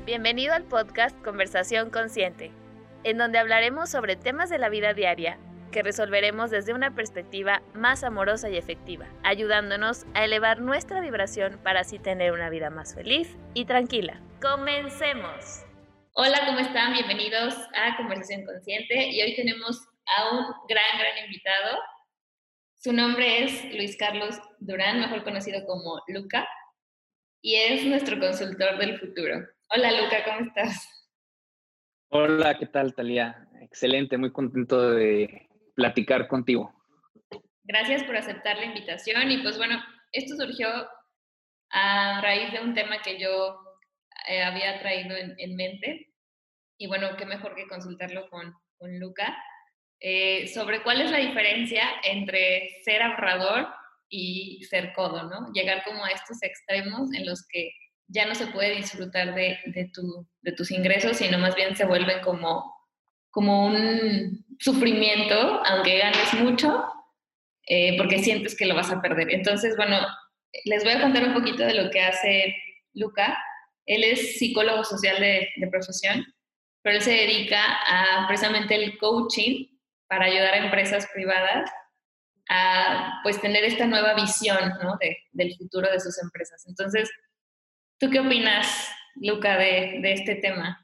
Bienvenido al podcast Conversación Consciente, en donde hablaremos sobre temas de la vida diaria que resolveremos desde una perspectiva más amorosa y efectiva, ayudándonos a elevar nuestra vibración para así tener una vida más feliz y tranquila. ¡Comencemos! Hola, ¿cómo están? Bienvenidos a Conversación Consciente y hoy tenemos a un gran invitado. Su nombre es Luis Carlos Durán, mejor conocido como Luca, y es nuestro consultor del futuro. Hola Luca, ¿cómo estás? Hola, ¿qué tal, Talía? Excelente, muy contento de platicar contigo. Gracias por aceptar la invitación y pues bueno, esto surgió a raíz de un tema que yo había traído en mente y bueno, qué mejor que consultarlo con Luca sobre cuál es la diferencia entre ser ahorrador y ser codo, ¿no? Llegar como a estos extremos en los que ya no se puede disfrutar de tus ingresos, sino más bien se vuelven como un sufrimiento, aunque ganes mucho, porque sientes que lo vas a perder. Entonces, bueno, les voy a contar un poquito de lo que hace Luca. Él es psicólogo social de profesión, pero él se dedica a precisamente el coaching para ayudar a empresas privadas a pues tener esta nueva visión, ¿no? del futuro de sus empresas. Entonces, ¿tú qué opinas, Luca, de este tema?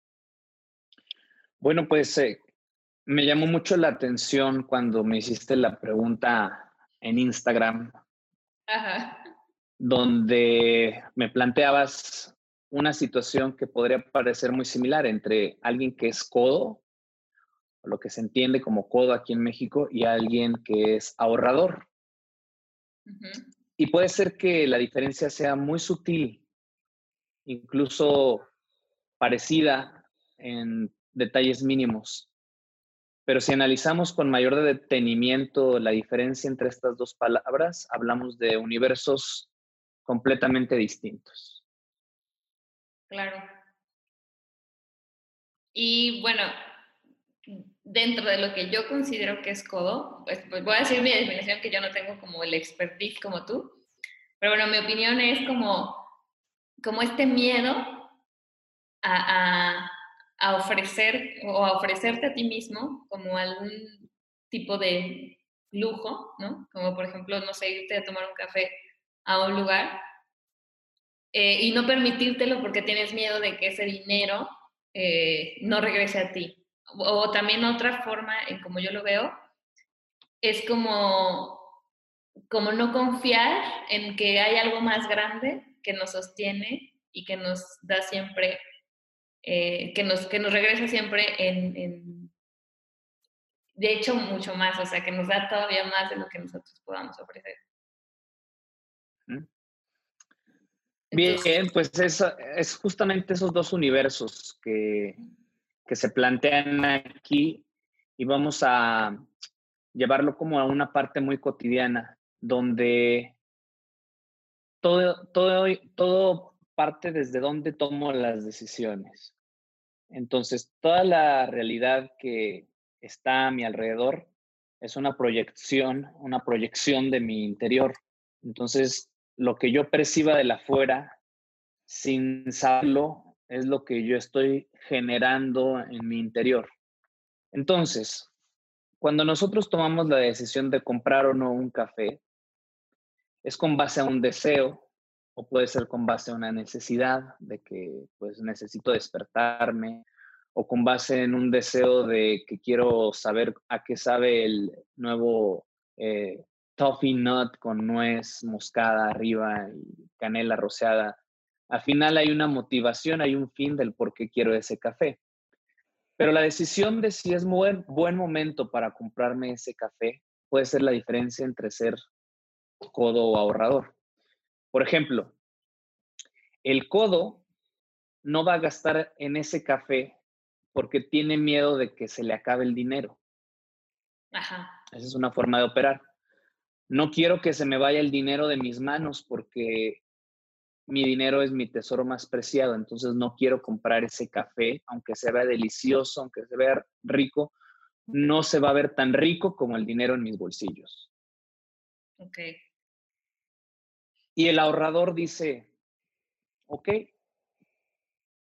Bueno, pues me llamó mucho la atención cuando me hiciste la pregunta en Instagram, Ajá. donde me planteabas una situación que podría parecer muy similar entre alguien que es codo, o lo que se entiende como codo aquí en México, y alguien que es ahorrador. Uh-huh. Y puede ser que la diferencia sea muy sutil, incluso parecida en detalles mínimos. Pero si analizamos con mayor detenimiento la diferencia entre estas dos palabras, hablamos de universos completamente distintos. Claro. Y bueno, dentro de lo que yo considero que es codo, pues voy a decir mi definición, que yo no tengo como el expertise como tú, pero bueno, mi opinión es como este miedo a, a, a ofrecer o a ofrecerte a ti mismo como algún tipo de lujo, ¿no? Como por ejemplo, no sé, irte a tomar un café a un lugar y no permitírtelo porque tienes miedo de que ese dinero no regrese a ti. O también otra forma, en como yo lo veo, es como no confiar en que hay algo más grande que nos sostiene y que nos da siempre, que nos regresa siempre de hecho, mucho más, o sea, que nos da todavía más de lo que nosotros podamos ofrecer. Entonces, Bien, pues es justamente esos dos universos que se plantean aquí y vamos a llevarlo como a una parte muy cotidiana, donde todo parte desde donde tomo las decisiones. Entonces, toda la realidad que está a mi alrededor es una proyección de mi interior. Entonces, lo que yo perciba de la afuera, sin saberlo, es lo que yo estoy generando en mi interior. Entonces, cuando nosotros tomamos la decisión de comprar o no un café, es con base a un deseo o puede ser con base a una necesidad de que pues necesito despertarme o con base en un deseo de que quiero saber a qué sabe el nuevo toffee nut con nuez moscada arriba y canela rociada. Al final hay una motivación, hay un fin del por qué quiero ese café. Pero la decisión de si es buen momento para comprarme ese café puede ser la diferencia entre ser codo o ahorrador. Por ejemplo, el codo no va a gastar en ese café porque tiene miedo de que se le acabe el dinero. ajá, Esa es una forma de operar. No quiero que se me vaya el dinero de mis manos porque mi dinero es mi tesoro más preciado, entonces no quiero comprar ese café, aunque se vea delicioso, aunque se vea rico, no se va a ver tan rico como el dinero en mis bolsillos. ok. Y el ahorrador dice, ok,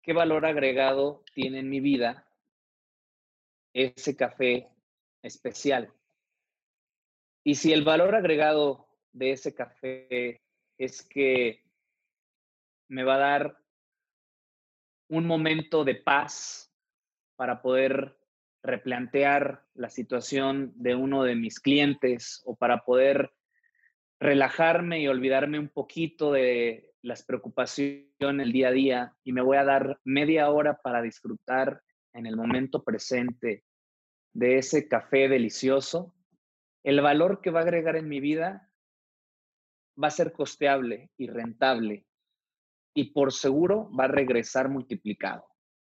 qué valor agregado tiene en mi vida ese café especial. Y si el valor agregado de ese café es que me va a dar un momento de paz para poder replantear la situación de uno de mis clientes o para poder relajarme y olvidarme un poquito de las preocupaciones del día a día y me voy a dar media hora para disfrutar en el momento presente de ese café delicioso, el valor que va a agregar en mi vida va a ser costeable y rentable y por seguro va a regresar multiplicado.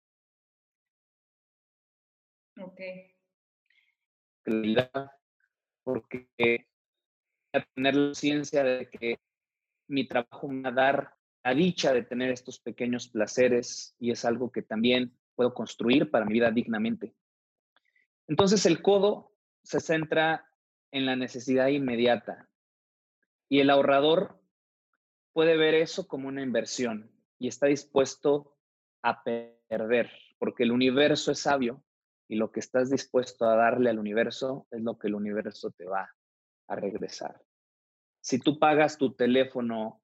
Ok. Porque voy a tener la ciencia de que mi trabajo me va a dar la dicha de tener estos pequeños placeres y es algo que también puedo construir para mi vida dignamente. Entonces el codo se centra en la necesidad inmediata y el ahorrador puede ver eso como una inversión y está dispuesto a perder, porque el universo es sabio y lo que estás dispuesto a darle al universo es lo que el universo te va a regresar. Si tú pagas tu teléfono,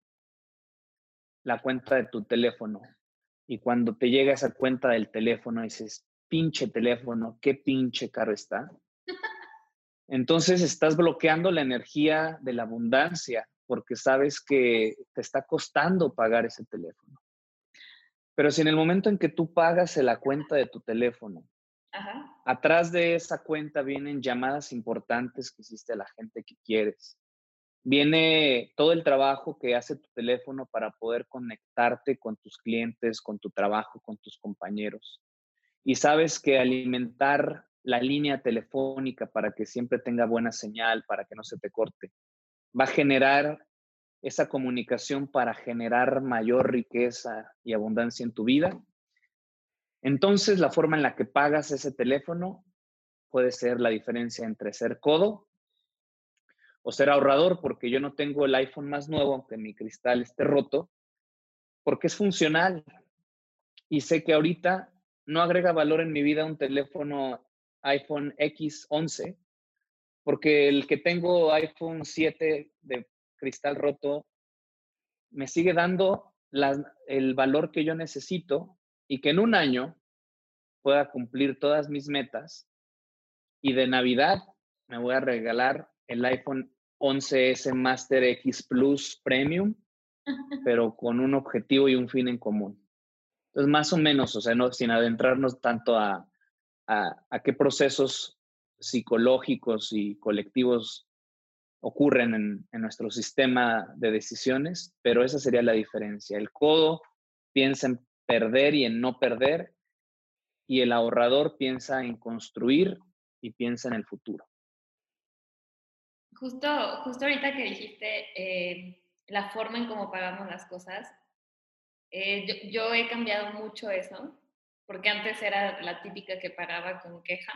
la cuenta de tu teléfono, y cuando te llega esa cuenta del teléfono dices, pinche teléfono, qué pinche caro está, entonces estás bloqueando la energía de la abundancia porque sabes que te está costando pagar ese teléfono. Pero si en el momento en que tú pagas la cuenta de tu teléfono, Ajá. atrás de esa cuenta vienen llamadas importantes que hiciste a la gente que quieres. Viene todo el trabajo que hace tu teléfono para poder conectarte con tus clientes, con tu trabajo, con tus compañeros. Y sabes que alimentar la línea telefónica para que siempre tenga buena señal, para que no se te corte, va a generar esa comunicación para generar mayor riqueza y abundancia en tu vida. Entonces, la forma en la que pagas ese teléfono puede ser la diferencia entre ser codo o ser ahorrador, porque yo no tengo el iPhone más nuevo, aunque mi cristal esté roto, porque es funcional y sé que ahorita no agrega valor en mi vida un teléfono iPhone X11, porque el que tengo iPhone 7 de cristal roto me sigue dando el valor que yo necesito y que en un año pueda cumplir todas mis metas y de Navidad me voy a regalar el iPhone 11S Master X Plus Premium, pero con un objetivo y un fin en común. Entonces, más o menos, o sea, no, sin adentrarnos tanto a qué procesos psicológicos y colectivos ocurren en nuestro sistema de decisiones, pero esa sería la diferencia. El codo piensa en perder y en no perder, y el ahorrador piensa en construir y piensa en el futuro. Justo ahorita que dijiste la forma en cómo pagamos las cosas, yo he cambiado mucho eso, porque antes era la típica que pagaba con queja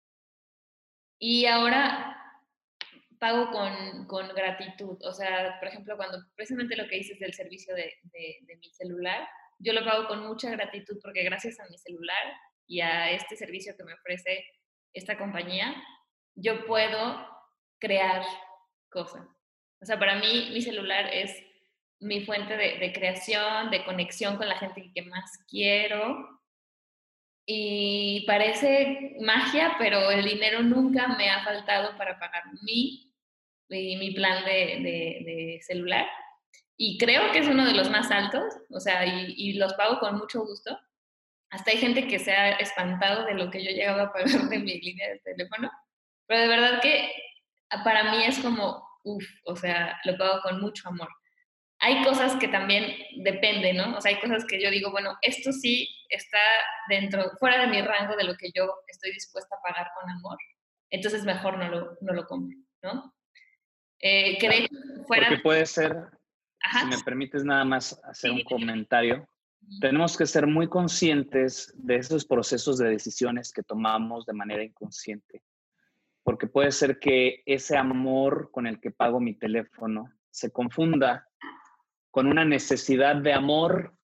y ahora pago con gratitud. O sea, por ejemplo, cuando precisamente lo que dices del servicio de mi celular, yo lo pago con mucha gratitud porque gracias a mi celular y a este servicio que me ofrece esta compañía, yo puedo crear cosas. O sea, para mí mi celular es mi fuente de creación, de conexión con la gente que más quiero. Y parece magia, pero el dinero nunca me ha faltado para pagar mi plan de celular. Y creo que es uno de los más altos, o sea, y los pago con mucho gusto. Hasta hay gente que se ha espantado de lo que yo llegaba a pagar de mi línea de teléfono, pero de verdad que para mí es como, uff, o sea, lo pago con mucho amor. Hay cosas que también dependen, ¿no? O sea, hay cosas que yo digo, bueno, esto sí está fuera de mi rango de lo que yo estoy dispuesta a pagar con amor, entonces mejor no lo compro, ¿no? Que de Claro, hecho fuera porque de... puede ser, si Ajá, me permites nada más hacer un sí, comentario, tenemos que ser muy conscientes de esos procesos de decisiones que tomamos de manera inconsciente, porque puede ser que ese amor con el que pago mi teléfono se confunda con una necesidad de amor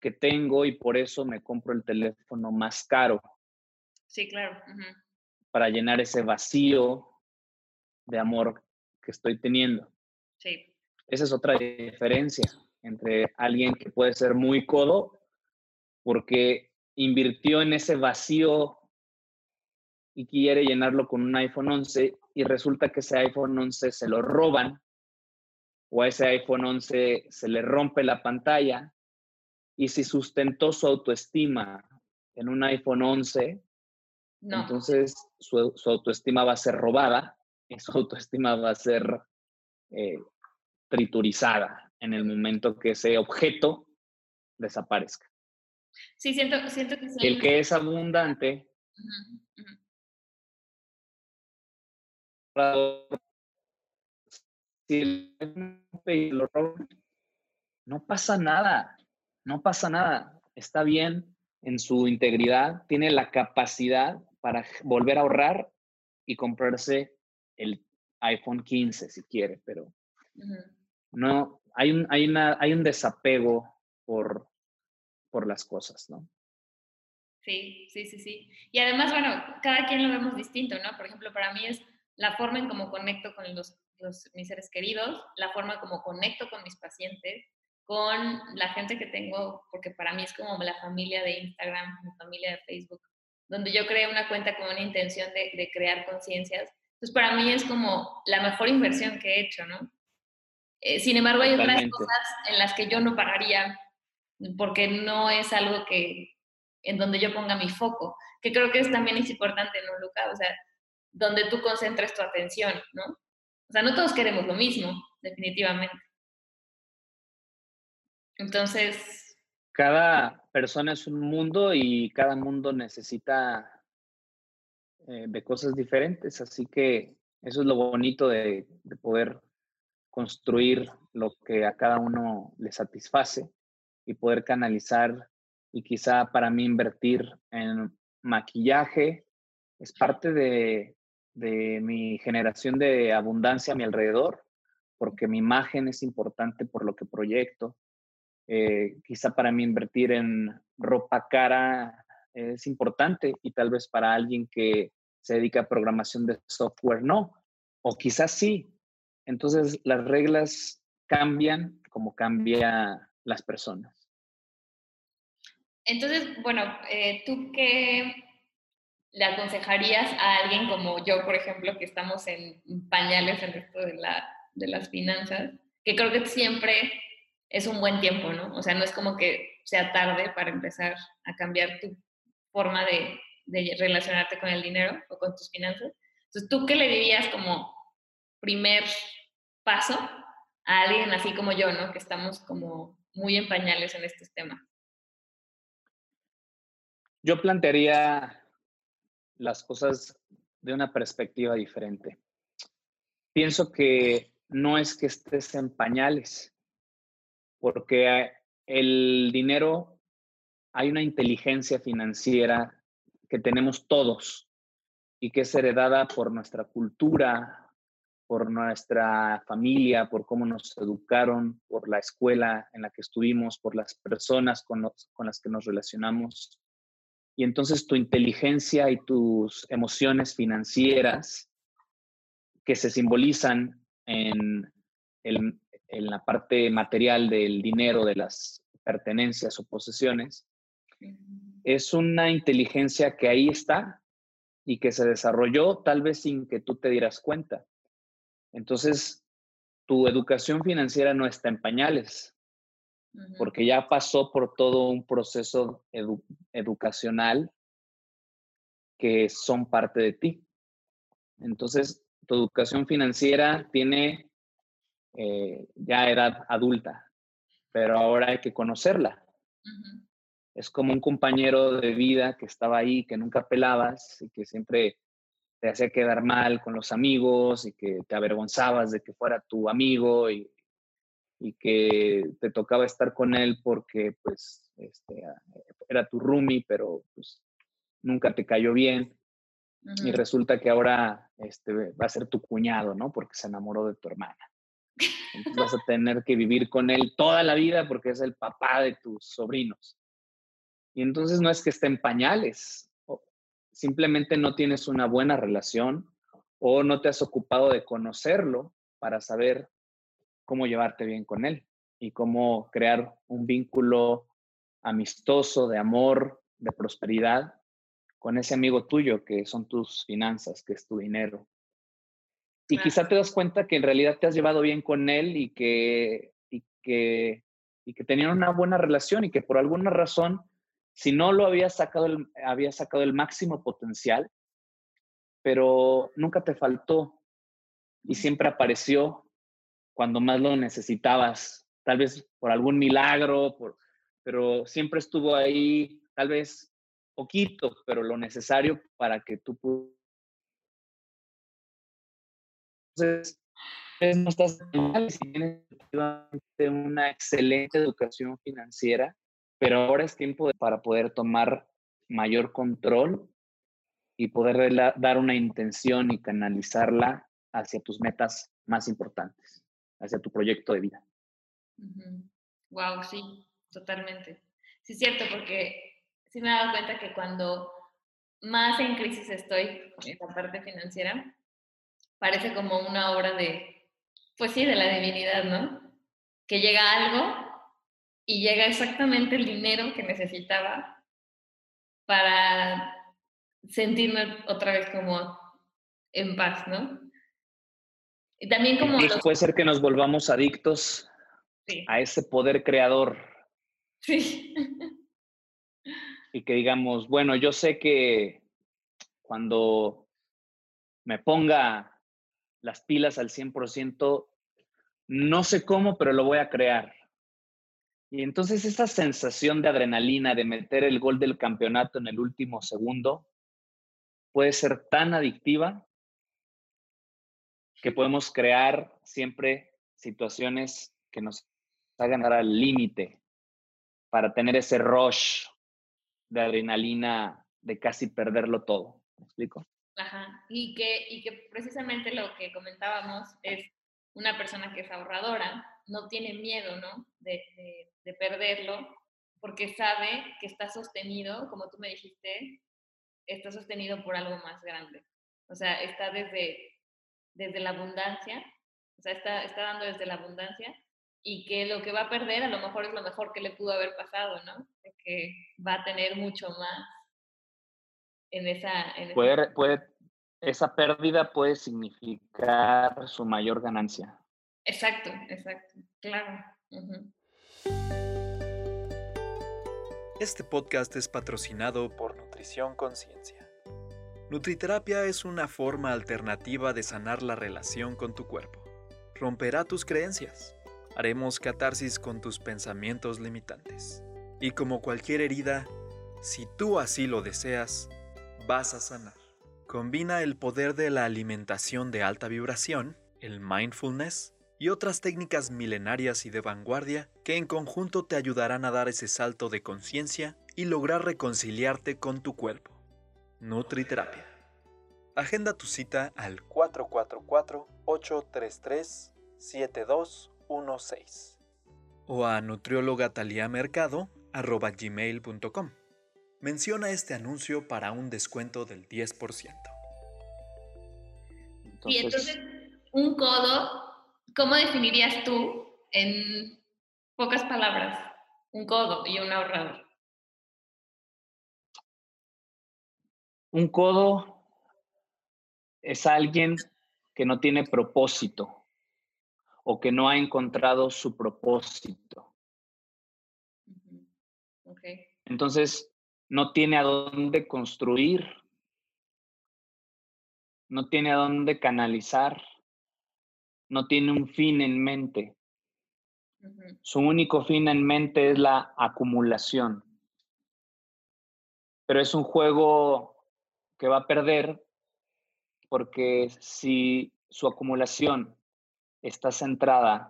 que tengo y por eso me compro el teléfono más caro Sí, claro. Ujú. para llenar ese vacío de amor que estoy teniendo. Sí. Esa es otra diferencia entre alguien que puede ser muy codo porque invirtió en ese vacío y quiere llenarlo con un iPhone 11 y resulta que ese iPhone 11 se lo roban o a ese iPhone 11 se le rompe la pantalla y si sustentó su autoestima en un iPhone 11, No. entonces su autoestima va a ser robada y su autoestima va a ser eh, triturizada en el momento que ese objeto desaparezca. Sí, siento que sí Y hay el una... que es abundante, Ujú, ujú. si lo roban, no pasa nada, no pasa nada. Está bien en su integridad, tiene la capacidad para volver a ahorrar y comprarse el iPhone 15 si quiere, pero Ujú. no, hay un desapego por, por las cosas, ¿no? Sí, sí, sí, sí. Y además, bueno, cada quien lo vemos distinto, ¿no? Por ejemplo, para mí es la forma en cómo conecto con mis seres queridos, la forma como conecto con mis pacientes, con la gente que tengo, porque para mí es como la familia de Instagram, mi familia de Facebook, donde yo creé una cuenta con una intención de crear conciencias. Entonces, para mí es como la mejor inversión que he hecho, ¿no? Sin embargo, hay otras Totalmente. cosas en las que yo no pagaría porque no es algo que en donde yo ponga mi foco, que creo que también es importante, ¿no, Luca? O sea, donde tú concentres tu atención, ¿no? O sea, no todos queremos lo mismo, definitivamente. Entonces, Cada persona es un mundo y cada mundo necesita de cosas diferentes, así que eso es lo bonito de poder construir lo que a cada uno le satisface y poder canalizar y quizá para mí invertir en maquillaje es parte de mi generación de abundancia a mi alrededor, porque mi imagen es importante por lo que proyecto. Quizá para mí invertir en ropa cara es importante y tal vez para alguien que se dedica a programación de software no, o quizás sí. Entonces las reglas cambian como cambia las personas. bueno, ¿tú qué le aconsejarías a alguien como yo, por ejemplo, que estamos en pañales en esto de las finanzas? Que creo que siempre es un buen tiempo, ¿no? O sea, no es como que sea tarde para empezar a cambiar tu forma de relacionarte con el dinero o con tus finanzas. Entonces, ¿tú qué le dirías como primer paso a alguien así como yo, ¿no? Que estamos como muy en pañales en estos temas. Yo plantearía las cosas de una perspectiva diferente. Pienso que no es que estés en pañales, porque el dinero, hay una inteligencia financiera que tenemos todos y que es heredada por nuestra cultura, por nuestra familia, por cómo nos educaron, por la escuela en la que estuvimos, por las personas con las que nos relacionamos. Y entonces tu inteligencia y tus emociones financieras que se simbolizan en la parte material del dinero, de las pertenencias o posesiones, es una inteligencia que ahí está y que se desarrolló tal vez sin que tú te dieras cuenta. Entonces, tu educación financiera no está en pañales, Ujú, porque ya pasó por todo un proceso educacional que son parte de ti. Entonces, tu educación financiera tiene ya edad adulta, pero ahora hay que conocerla. ujú, Es como un compañero de vida que estaba ahí, que nunca pelabas y que siempre te hacía quedar mal con los amigos y que te avergonzabas de que fuera tu amigo y que te tocaba estar con él porque pues era tu roomie, pero pues nunca te cayó bien y ujú. resulta que ahora va a ser tu cuñado, ¿no? Porque se enamoró de tu hermana. Entonces vas a tener que vivir con él toda la vida porque es el papá de tus sobrinos. Y entonces no es que esté en pañales, simplemente no tienes una buena relación o no te has ocupado de conocerlo para saber cómo llevarte bien con él y cómo crear un vínculo amistoso, de amor, de prosperidad con ese amigo tuyo que son tus finanzas, que es tu dinero. Y Claro. quizá te das cuenta que en realidad te has llevado bien con él y que tenían una buena relación y que por alguna razón, si no lo había sacado el máximo potencial, pero nunca te faltó y siempre apareció cuando más lo necesitabas, tal vez por algún milagro, pero siempre estuvo ahí, tal vez poquito, pero lo necesario para que tú pudieras. No estás mal si tienes una excelente educación financiera, pero ahora es tiempo para poder tomar mayor control y poder dar una intención y canalizarla hacia tus metas más importantes, hacia tu proyecto de vida. Wow, sí, totalmente. Sí, es cierto, porque sí me he dado cuenta que cuando más en crisis estoy en la parte financiera, parece como una obra de, pues sí, de la divinidad, ¿no? Que llega algo y llega exactamente el dinero que necesitaba para sentirme otra vez como en paz, ¿no? Y también como Incluso los... puede ser que nos volvamos adictos Sí, a ese poder creador sí, y que digamos, bueno, yo sé que cuando me ponga las pilas al 100%, no sé cómo, pero lo voy a crear. Y entonces esa sensación de adrenalina de meter el gol del campeonato en el último segundo puede ser tan adictiva que podemos crear siempre situaciones que nos hagan dar al límite para tener ese rush de adrenalina de casi perderlo todo. ¿Me explico? ajá. Y que precisamente lo que comentábamos es una persona que es ahorradora, no tiene miedo, ¿no? De perderlo, porque sabe que está sostenido, como tú me dijiste, está sostenido por algo más grande. O sea, está desde la abundancia, o sea, está dando desde la abundancia y que lo que va a perder a lo mejor es lo mejor que le pudo haber pasado, ¿no? Que va a tener mucho más en esa... Esa pérdida puede significar su mayor ganancia. Exacto, exacto, claro. Ujú. Este podcast es patrocinado por Nutrición Conciencia. Nutriterapia es una forma alternativa de sanar la relación con tu cuerpo. Romperá tus creencias. Haremos catarsis con tus pensamientos limitantes. Y como cualquier herida, si tú así lo deseas, vas a sanar. Combina el poder de la alimentación de alta vibración, el mindfulness, y otras técnicas milenarias y de vanguardia que en conjunto te ayudarán a dar ese salto de conciencia y lograr reconciliarte con tu cuerpo. Nutriterapia. Agenda tu cita al 444-833-7216 o a nutriólogataliamercado@gmail.com. Menciona este anuncio para un descuento del 10%. Y entonces, Entonces, un codo, ¿cómo definirías tú en pocas palabras un codo y un ahorrador? un codo es alguien que no tiene propósito o que no ha encontrado su propósito. Ujú. Ok. Entonces, no tiene a dónde construir, no tiene a dónde canalizar, no tiene un fin en mente. Ujú. Su único fin en mente es la acumulación. Pero es un juego que va a perder porque si su acumulación está centrada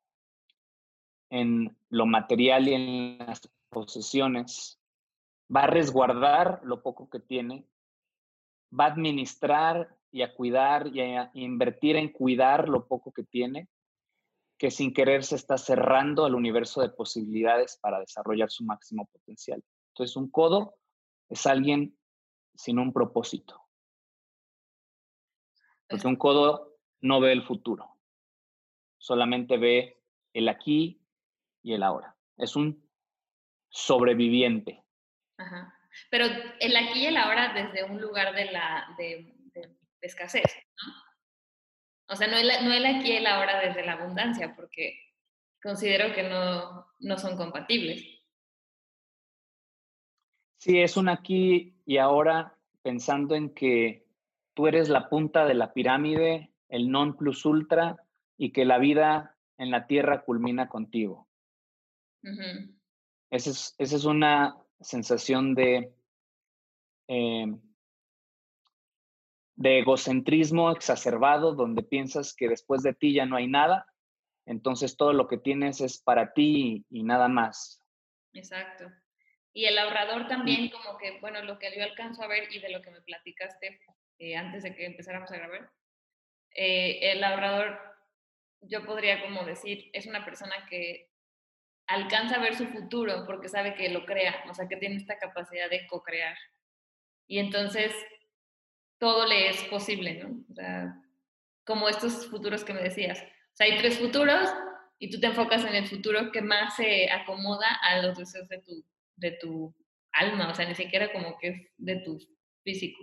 en lo material y en las posesiones, va a resguardar lo poco que tiene, va a administrar y a cuidar y a invertir en cuidar lo poco que tiene, que sin querer se está cerrando al universo de posibilidades para desarrollar su máximo potencial. Entonces, un codo es alguien sin un propósito, porque un codo no ve el futuro, solamente ve el aquí y el ahora. Es un sobreviviente. Ajá. Pero el aquí y el ahora desde un lugar de escasez, ¿no? O sea, no el aquí y el ahora desde la abundancia, porque considero que no son compatibles. Sí, es un aquí y ahora pensando en que tú eres la punta de la pirámide, el non plus ultra, y que la vida en la tierra culmina contigo. Ujú. Esa es una sensación eh, de egocentrismo exacerbado, donde piensas que después de ti ya no hay nada, entonces todo lo que tienes es para ti y nada más. Exacto. Y el ahorrador Y también, como que, bueno, lo que yo alcanzo a ver y de lo que me platicaste antes de que empezáramos a grabar, el ahorrador, yo podría como decir, es una persona que alcanza a ver su futuro porque sabe que lo crea, o sea, que tiene esta capacidad de co-crear. Y entonces todo le es posible, ¿no? O sea, como estos futuros que me decías. O sea, hay 3 futuros y tú te enfocas en el futuro que más se acomoda a los deseos de tu alma, o sea, ni siquiera como que es de tu físico.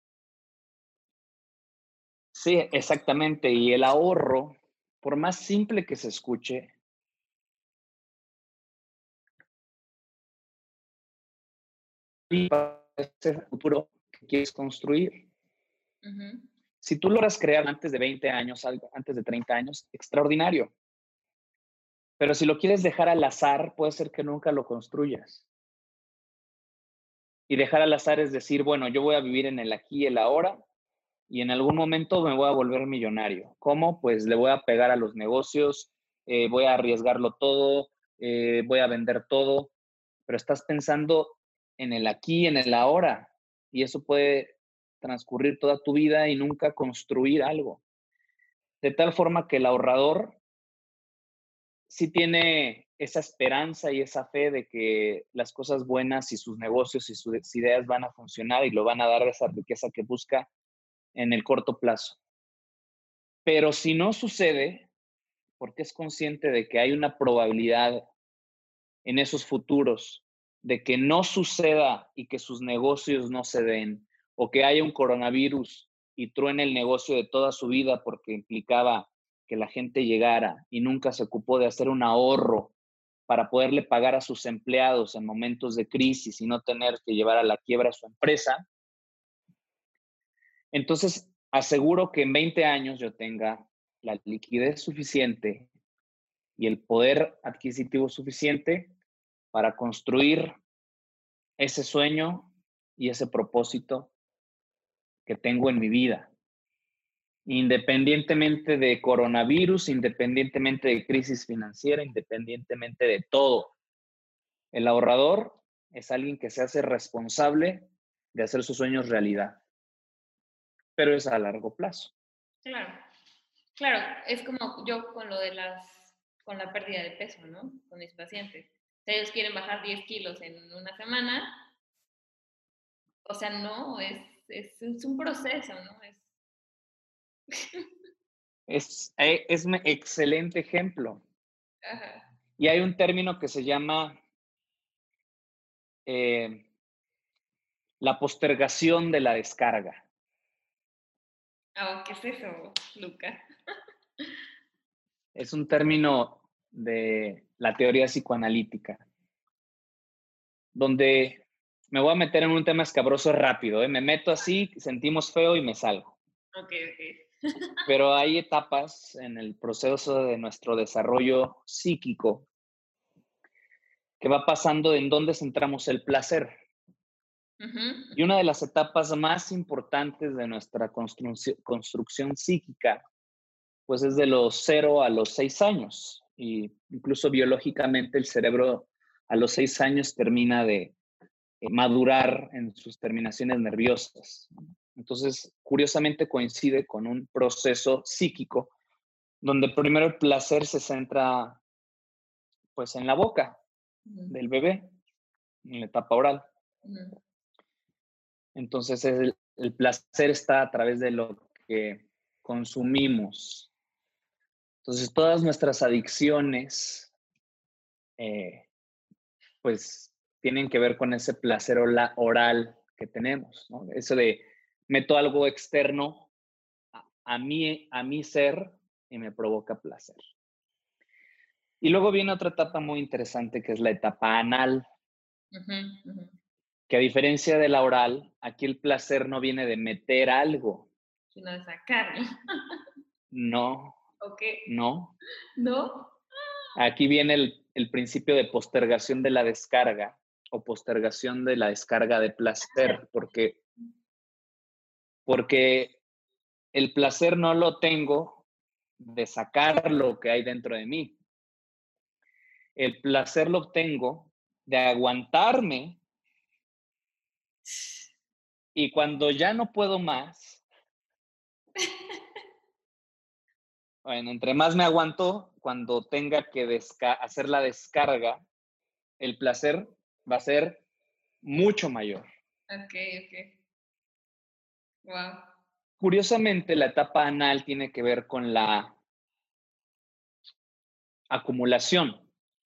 sí, exactamente. Y el ahorro, por más simple que se escuche, y para ese futuro que quieres construir. Ujú. Si tú logras crear antes de 20 años, antes de 30 años, extraordinario. Pero si lo quieres dejar al azar, puede ser que nunca lo construyas. Y dejar al azar es decir, bueno, yo voy a vivir en el aquí y el ahora y en algún momento me voy a volver millonario. ¿Cómo? Pues le voy a pegar a los negocios, voy a arriesgarlo todo, voy a vender todo, pero estás pensando en el aquí, en el ahora, y eso puede transcurrir toda tu vida y nunca construir algo. De tal forma que el ahorrador sí tiene esa esperanza y esa fe de que las cosas buenas y sus negocios y sus ideas van a funcionar y lo van a dar esa riqueza que busca en el corto plazo. Pero si no sucede, porque es consciente de que hay una probabilidad en esos futuros de que no suceda y que sus negocios no se den, o que haya un coronavirus y truene el negocio de toda su vida porque implicaba que la gente llegara y nunca se ocupó de hacer un ahorro para poderle pagar a sus empleados en momentos de crisis y no tener que llevar a la quiebra a su empresa, entonces aseguro que en 20 años yo tenga la liquidez suficiente y el poder adquisitivo suficiente para construir ese sueño y ese propósito que tengo en mi vida, independientemente de coronavirus, independientemente de crisis financiera, independientemente de todo. El ahorrador es alguien que se hace responsable de hacer sus sueños realidad, pero es a largo plazo. Claro, claro, es como yo con lo de con la pérdida de peso, ¿no? Con mis pacientes. O sea, ellos quieren bajar 10 kilos en una semana, o sea, no, es un proceso, ¿no? Es un excelente ejemplo. Ajá. Y hay un término que se llama eh, la postergación de la descarga. Oh, ¿qué es eso, Luca? Es un término de la teoría psicoanalítica, donde me voy a meter en un tema escabroso rápido, ¿eh? Me meto así, sentimos feo y me salgo. Ok, ok. Pero hay etapas en el proceso de nuestro desarrollo psíquico que va pasando en donde centramos el placer. Y una de las etapas más importantes de nuestra construcción psíquica, pues es de los 0 a los 6 años. Y incluso biológicamente el cerebro a los 6 años termina de madurar en sus terminaciones nerviosas. Entonces, curiosamente coincide con un proceso psíquico donde primero el placer se centra pues en la boca del bebé, en la etapa oral. Entonces el placer está a través de lo que consumimos. Entonces todas nuestras adicciones pues tienen que ver con ese placer oral que tenemos, ¿no? Eso de meto algo externo a mi ser y me provoca placer. Y luego viene otra etapa muy interesante que es la etapa anal, que a diferencia de la oral, aquí el placer no viene de meter algo. Sino de sacarlo. No. ¿Ok? No. ¿No? Aquí viene el principio de postergación de la descarga o postergación de la descarga de placer, porque el placer no lo tengo de sacar lo que hay dentro de mí. El placer lo obtengo de aguantarme y cuando ya no puedo más, bueno, entre más me aguanto, cuando tenga que hacer la descarga, el placer va a ser mucho mayor. Ok. Wow. Curiosamente, la etapa anal tiene que ver con la acumulación,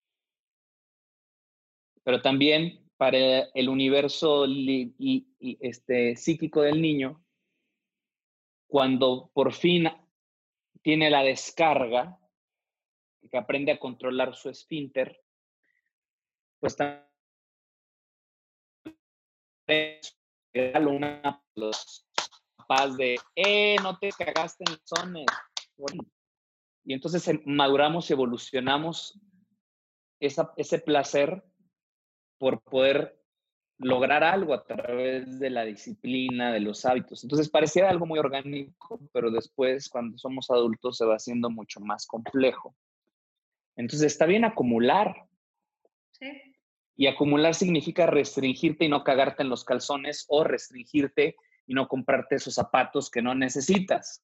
pero también para el universo psíquico del niño, cuando por fin tiene la descarga, que aprende a controlar su esfínter, pues también los papás de, no te cagaste en los sones. Y entonces maduramos y evolucionamos ese placer por poder lograr algo a través de la disciplina, de los hábitos. Entonces parecía algo muy orgánico, pero después cuando somos adultos se va haciendo mucho más complejo. Entonces está bien acumular. Sí. Y acumular significa restringirte y no cagarte en los calzones o restringirte y no comprarte esos zapatos que no necesitas.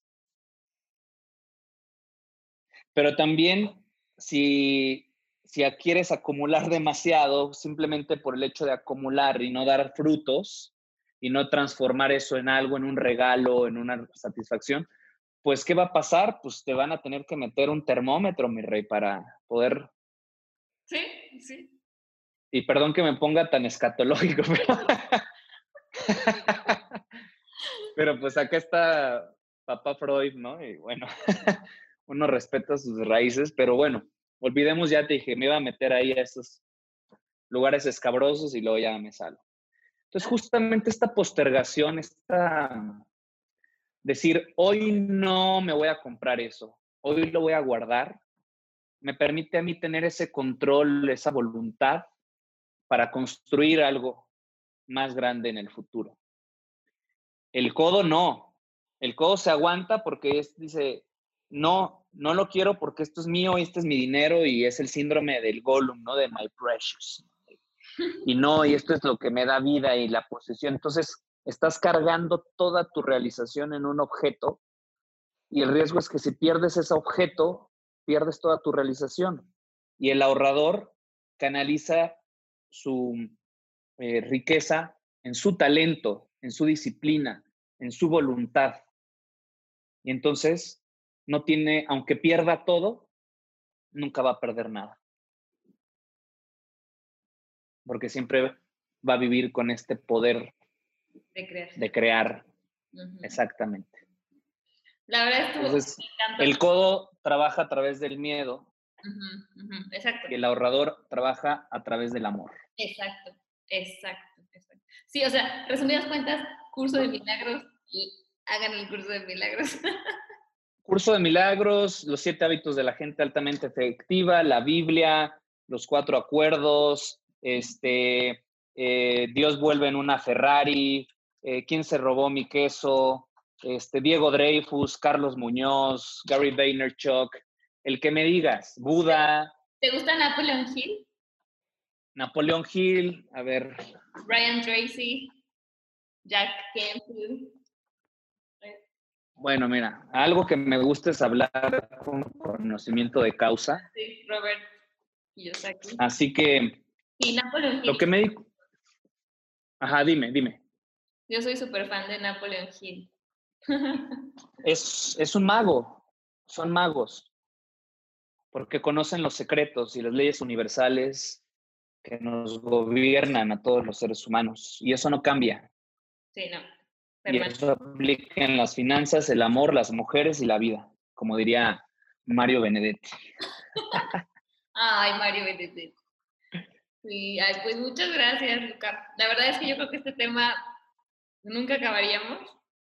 Pero también si quieres acumular demasiado simplemente por el hecho de acumular y no dar frutos y no transformar eso en algo, en un regalo, en una satisfacción, pues ¿qué va a pasar? Pues te van a tener que meter un termómetro, mi rey, para poder... Sí. Y perdón que me ponga tan escatológico, pero pues acá está papá Freud, ¿no? Y bueno, uno respeta sus raíces, pero bueno, olvidemos, ya te dije, me iba a meter ahí a esos lugares escabrosos y luego ya me salgo. Entonces, justamente esta postergación, decir, hoy no me voy a comprar eso, hoy lo voy a guardar, me permite a mí tener ese control, esa voluntad para construir algo más grande en el futuro. El codo no. El codo se aguanta porque dice, no lo quiero porque esto es mío y este es mi dinero y es el síndrome del Gollum, ¿no? De My Precious. Y esto es lo que me da vida y la posesión. Entonces, estás cargando toda tu realización en un objeto y el riesgo es que si pierdes ese objeto, pierdes toda tu realización. Y el ahorrador canaliza su riqueza en su talento, en su disciplina, en su voluntad. Y entonces no tiene, aunque pierda todo, nunca va a perder nada. Porque siempre va a vivir con este poder de crear. Exactamente. La verdad entonces, el codo trabaja a través del miedo. Exacto. Y el ahorrador trabaja a través del amor. Exacto. Sí, o sea, resumidas cuentas, curso de milagros y hagan el curso de milagros. Curso de milagros, los 7 hábitos de la gente altamente efectiva, la Biblia, los 4 acuerdos, Dios vuelve en una Ferrari, ¿quién se robó mi queso? Diego Dreyfus, Carlos Muñoz, Gary Vaynerchuk, el que me digas, Buda. ¿Te gusta Napoleon Hill? Napoleon Hill, a ver. Brian Tracy, Jack Canfield. Bueno, mira, algo que me gusta es hablar con conocimiento de causa. Sí, Robert Kiyosaki. Así que Y Napoleon lo Hill. que me di... Ajá, dime. Yo soy súper fan de Napoleon Hill. Es un mago, son magos, porque conocen los secretos y las leyes universales que nos gobiernan a todos los seres humanos. Y eso no cambia. Sí, no. Y eso aplica en las finanzas, el amor, las mujeres y la vida, como diría Mario Benedetti. Ay, Mario Benedetti. Sí, ay, pues muchas gracias, Luca. La verdad es que yo creo que este tema nunca acabaríamos.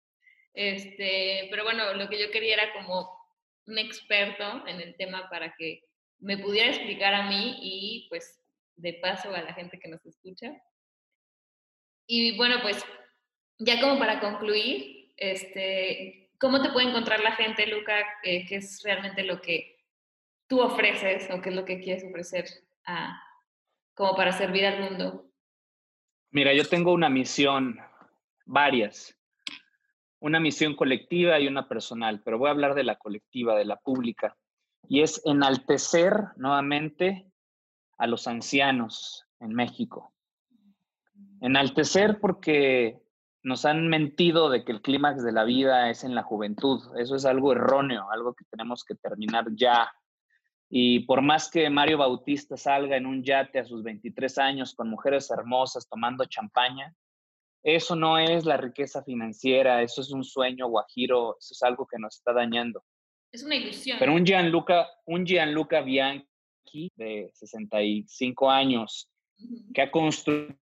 Pero bueno, lo que yo quería era como un experto en el tema para que me pudiera explicar a mí y pues de paso a la gente que nos escucha. Y bueno, pues ya como para concluir, ¿cómo te puede encontrar la gente, Luca? ¿Qué es realmente lo que tú ofreces o qué es lo que quieres ofrecer como para servir al mundo? Mira, yo tengo una misión, varias, una misión colectiva y una personal, pero voy a hablar de la colectiva, de la pública, y es enaltecer nuevamente a los ancianos en México. Enaltecer porque nos han mentido de que el clímax de la vida es en la juventud. Eso es algo erróneo, algo que tenemos que terminar ya. Y por más que Mario Bautista salga en un yate a sus 23 años con mujeres hermosas tomando champaña, eso no es la riqueza financiera, eso es un sueño guajiro, eso es algo que nos está dañando. Es una ilusión. Pero un Gianluca Bianchi de 65 años que ha construido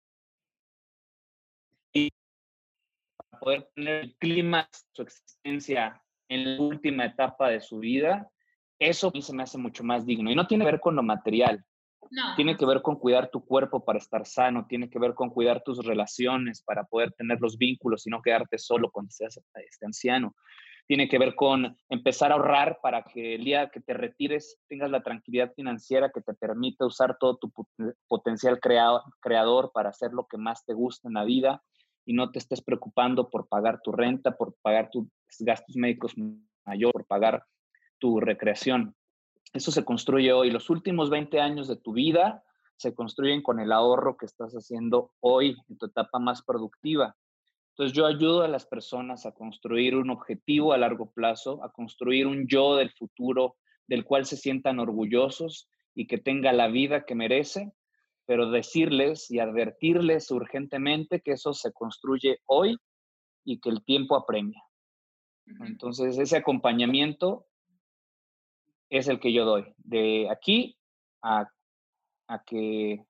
para poder tener el clima de su existencia en la última etapa de su vida, eso a mí se me hace mucho más digno. Y no tiene que ver con lo material, No. Tiene que ver con cuidar tu cuerpo para estar sano, tiene que ver con cuidar tus relaciones para poder tener los vínculos y no quedarte solo cuando seas anciano. Tiene que ver con empezar a ahorrar para que el día que te retires tengas la tranquilidad financiera que te permita usar todo tu potencial creador para hacer lo que más te gusta en la vida y no te estés preocupando por pagar tu renta, por pagar tus gastos médicos mayores, por pagar tu recreación. Eso se construye hoy. Los últimos 20 años de tu vida se construyen con el ahorro que estás haciendo hoy en tu etapa más productiva. Entonces yo ayudo a las personas a construir un objetivo a largo plazo, a construir un yo del futuro del cual se sientan orgullosos y que tenga la vida que merece, pero decirles y advertirles urgentemente que eso se construye hoy y que el tiempo apremia. Entonces ese acompañamiento es el que yo doy, de aquí a que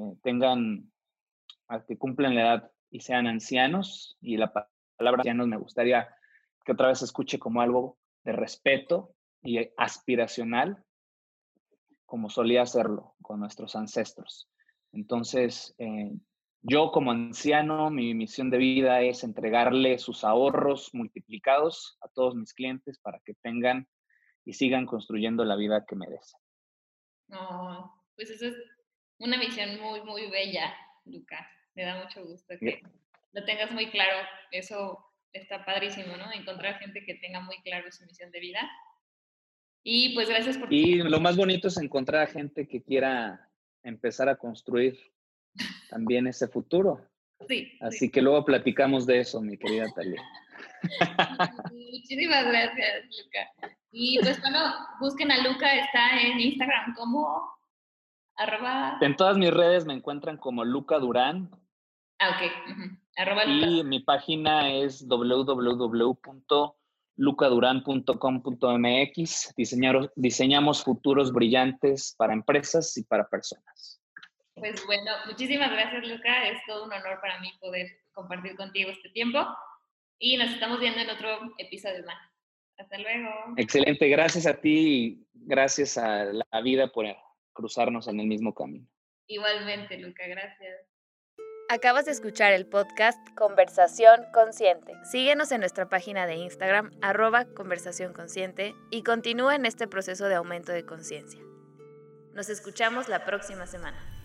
a que cumplan la edad y sean ancianos, y la palabra ancianos me gustaría que otra vez se escuche como algo de respeto y aspiracional, como solía hacerlo con nuestros ancestros. Entonces, yo como anciano, mi misión de vida es entregarle sus ahorros multiplicados a todos mis clientes para que tengan y sigan construyendo la vida que merecen. Oh, pues eso es una misión muy, muy bella, Lucas. Me da mucho gusto que lo tengas muy claro. Eso está padrísimo, ¿no? Encontrar gente que tenga muy claro su misión de vida. Y pues gracias por... Y lo más bonito es encontrar a gente que quiera empezar a construir también ese futuro. Sí. Así que luego platicamos de eso, mi querida Talia. Muchísimas gracias, Luca. Y pues bueno, busquen a Luca, está en Instagram como @... En todas mis redes me encuentran como Luca Durán. Ok. Y mi página es www.lucaduran.com.mx. Diseñamos futuros brillantes para empresas y para personas. Pues bueno, muchísimas gracias, Luca. Es todo un honor para mí poder compartir contigo este tiempo. Y nos estamos viendo en otro episodio más. Hasta luego. Excelente. Gracias a ti y gracias a la vida por cruzarnos en el mismo camino. Igualmente, Luca. Gracias. Acabas de escuchar el podcast Conversación Consciente. Síguenos en nuestra página de Instagram @Conversación Consciente y continúa en este proceso de aumento de conciencia. Nos escuchamos la próxima semana.